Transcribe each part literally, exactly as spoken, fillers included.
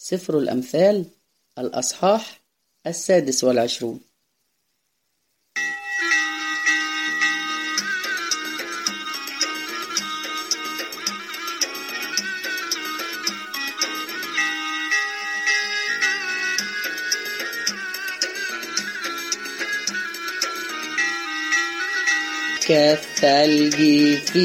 سفر الأمثال الأصحاح السادس والعشرون. كالثلج في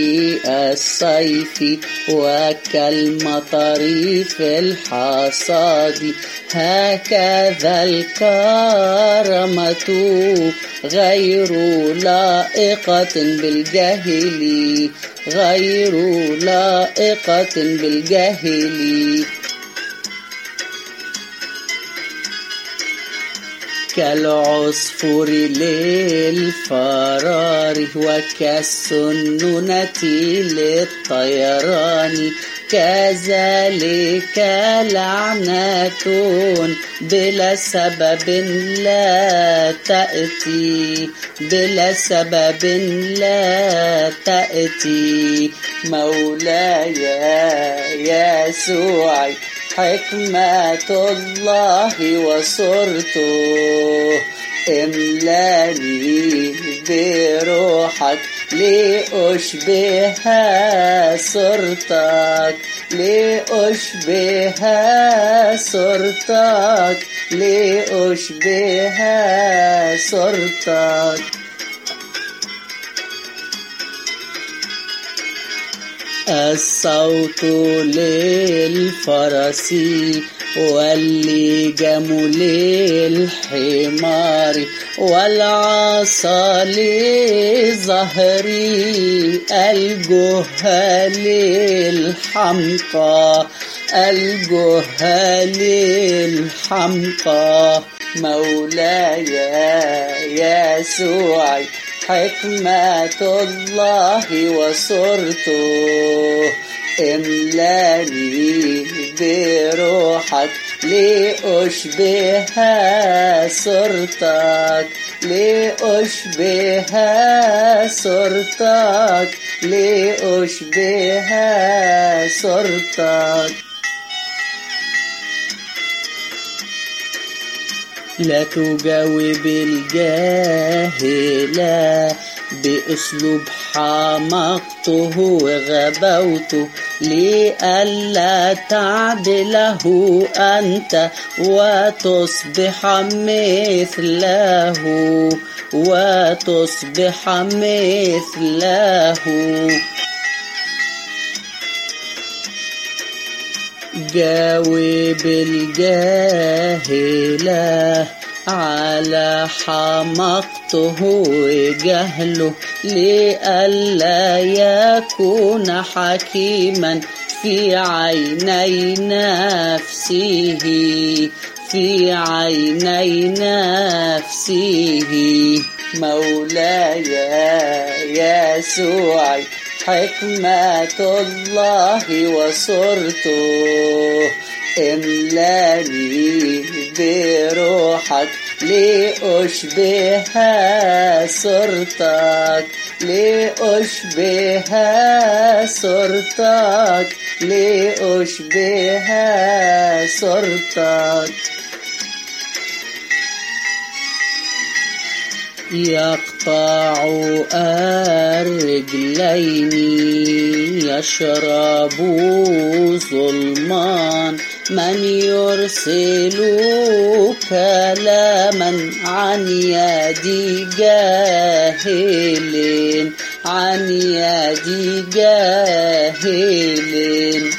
الصيف وكالمطر في الحصاد، هكذا الكرامة غير لائقة بالجهل، غير لائقة بالجهل. كالعصفور للفرار وكالسنونة للطيران، كذلك لعنة بلا سبب لا تأتي، بلا سبب لا تأتي. مولاي يسوع حكمة الله وصرته، املاني بروحك لأشبه صورتك، لأشبه صورتك، لأشبه صورتك. الصوت للفرس واللجام للحمار والعصا لظهري، الجهال للحمقى، الجهال للحمقى. مولاي يسوع حكمة الله وصرته، املاني بروحك لأشبه صورتك، لأشبه صورتك، لأشبه صورتك. لا تجاوب الجاهل بأسلوب حمقته وغبوته، لئلا تعدله أنت وتصبح مثله، وتصبح مثله. جاوب الجاهل على حمقته وجهله، لئلا يكون حكيما في عيني نفسه، في عيني نفسه. مولاي يسوع حكمة الله وصرته، املاني بروحك لأشبه صورتك، لأشبه صورتك، لأشبه صورتك. يقطع الرجلين يشرب ظلمان، من يرسل كلاما عن يد جاهل، عن يد جاهل.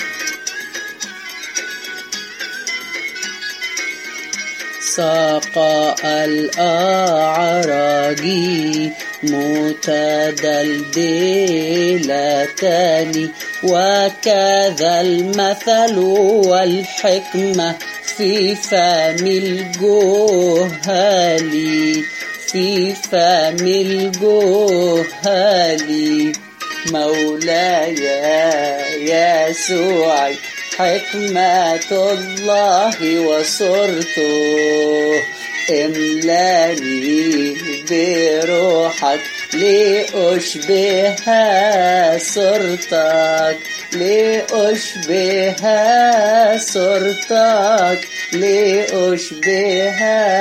ساق الأعراج متدلدلتان، وكذا المثل والحكمة في فم الجهال، في فم الجهال. مولاي يسوع حكمة الله وصرته، املاني بروحك لأشبه صورتك، لأشبه صورتك لأشبه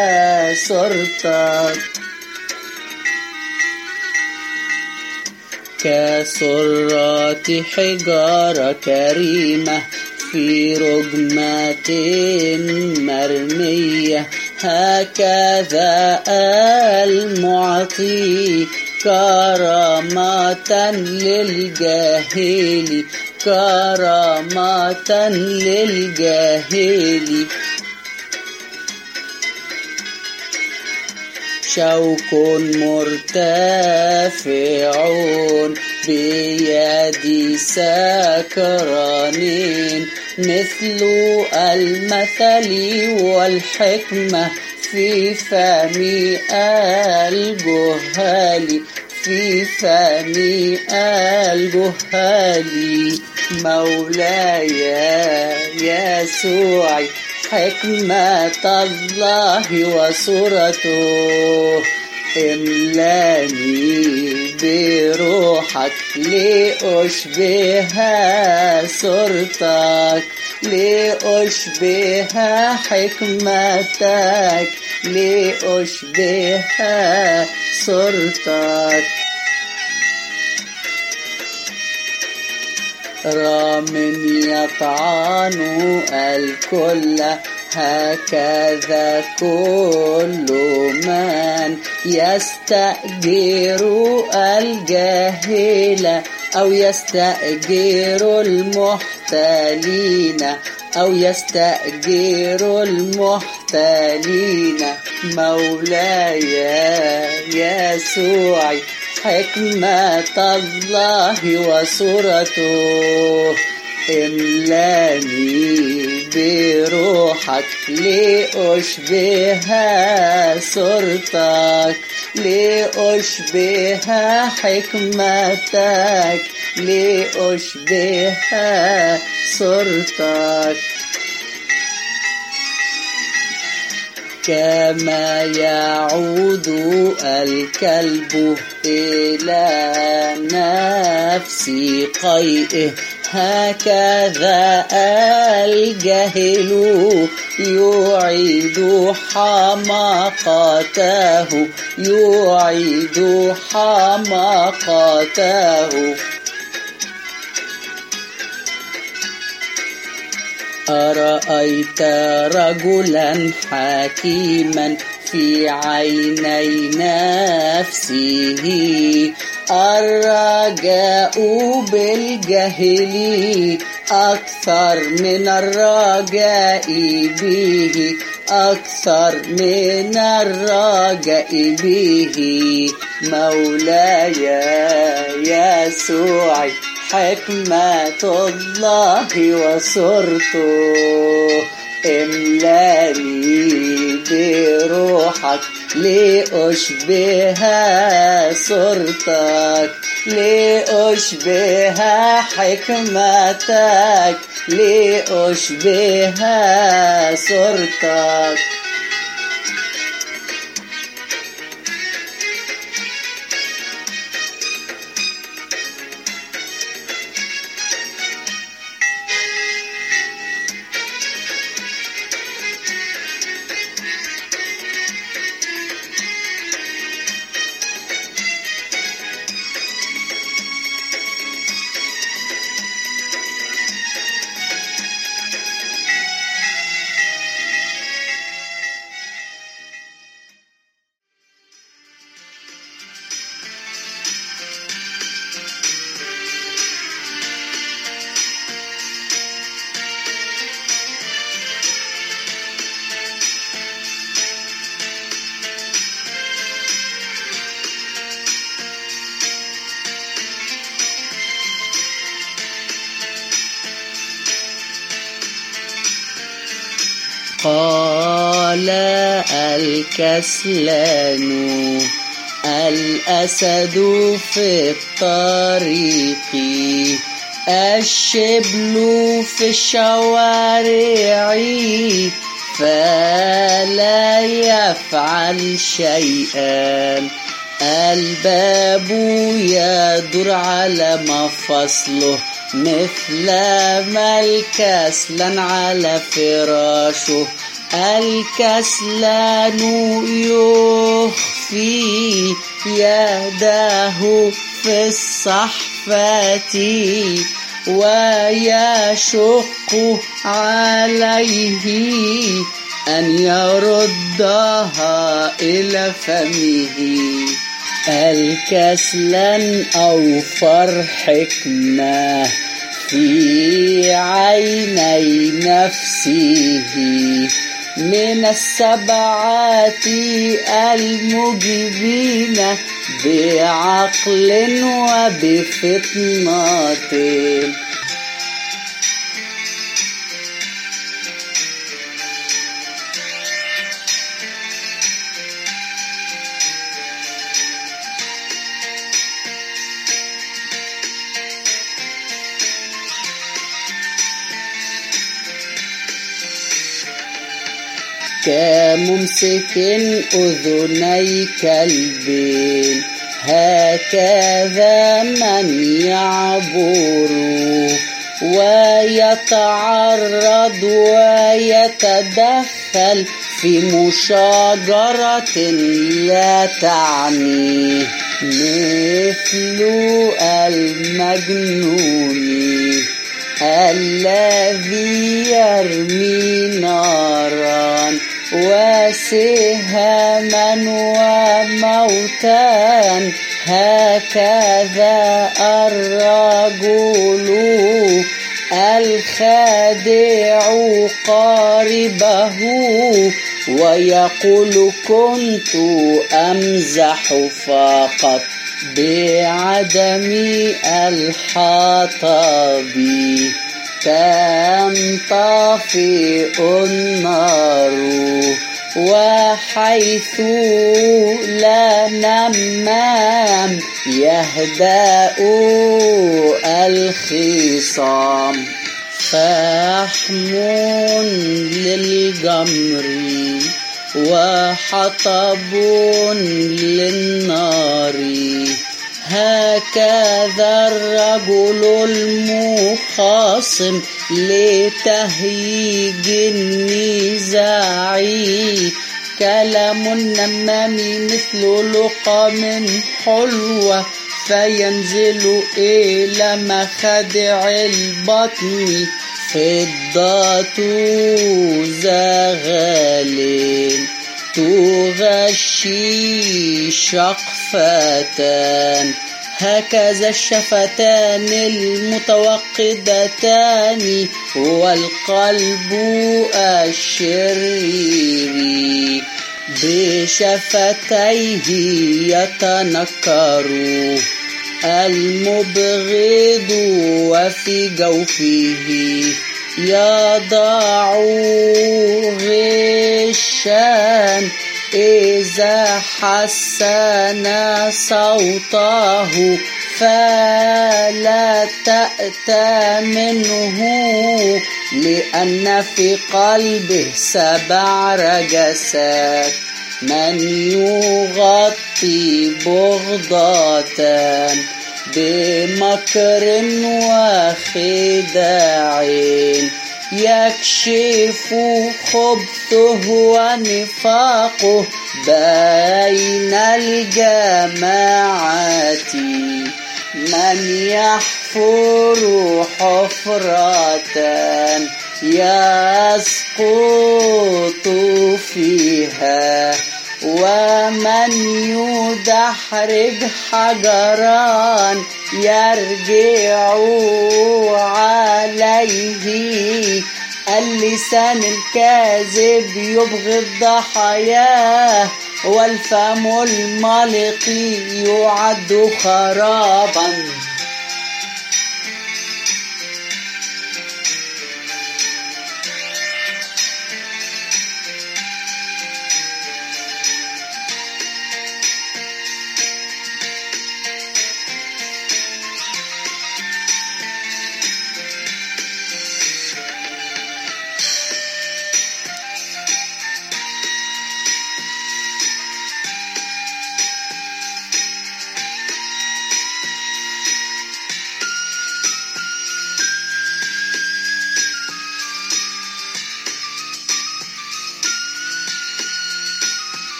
صورتك كسرات حجارة كريمة في رجمة مرمية هكذا المعطي كرامة للجاهل كرامة للجاهل شوك مرتفع بيد سكرانين مثل المثل والحكمة في فم الجهال في فم الجهال مولاي يسوع حكمة الله وصورته املاني بروحك لأشبه صورتك لأشبه حكمتك لأشبه صورتك رام يطعن الكل هكذا كل من يستأجر الجاهل أو يستأجر المحتالين أو يستأجر المحتالين مولاي يسوع حكمة الله وصورته املاني بروحك لأشبه صورتك لأشبه حكمتك لأشبه صورتك كما يعود الكلب إلى نفس قيئه هكذا الجاهل يعيد حماقته يعيد حماقته أرأيت رجلا حكيما في عيني نفسه الرجاء بالجهل أكثر من الرجاء به أكثر من الرجاء به مولاي يسوع حكمة الله وصورته املاني بروحك لأشبه صورتك لأشبه حكمتك لأشبه صورتك قال الكسلان الأسد في الطريق الشبل في الشوارع فلا يفعل شيئا الباب يدور على مفصله مثل ما الكسلان على فراشه الكسلان يخفي يده في الصحفة ويشق عليه أن يردها إلى فمه. الكسلان أوفر حكمة في عيني نفسه من السبعة المجيبين بعقل وبفطنة. كممسك أذني كلب هكذا من يعبر ويتعرض ويتدخل في مشاجرة لا تعنيه مثل المجنون الذي يرمي نارا وسهما وموتا. هكذا الرجل الخادع قاربه ويقول كنت أمزح فقط بعدم الحطب تنطفئ النار وحيث لا نمام يهدأ الخصام. فحم للجمر وحطب للنار. هكذا الرجل المخاصم لتهيج النزاع. كلام النمام مثل لقم حلوة فينزل إلى مخادع البطن. فضة زغال تغشي شقفتان. هكذا الشفتان المتوقدتان والقلب الشرير بشفتيه يتنكر المبغض وفي جوفه يضع غشان. إذا حسن صوته فلا تأتمنه لأن في قلبه سبع رجسات. من يغطي بغضة بمكر وخداع يكشف خبثه ونفاقه بين الجماعات. من يحفر حفرة يسقط فيها ومن يدحرج حجرا يرجع عليه. اللسان الكاذب يبغض ضحاياه والفم الملق يعد خرابا.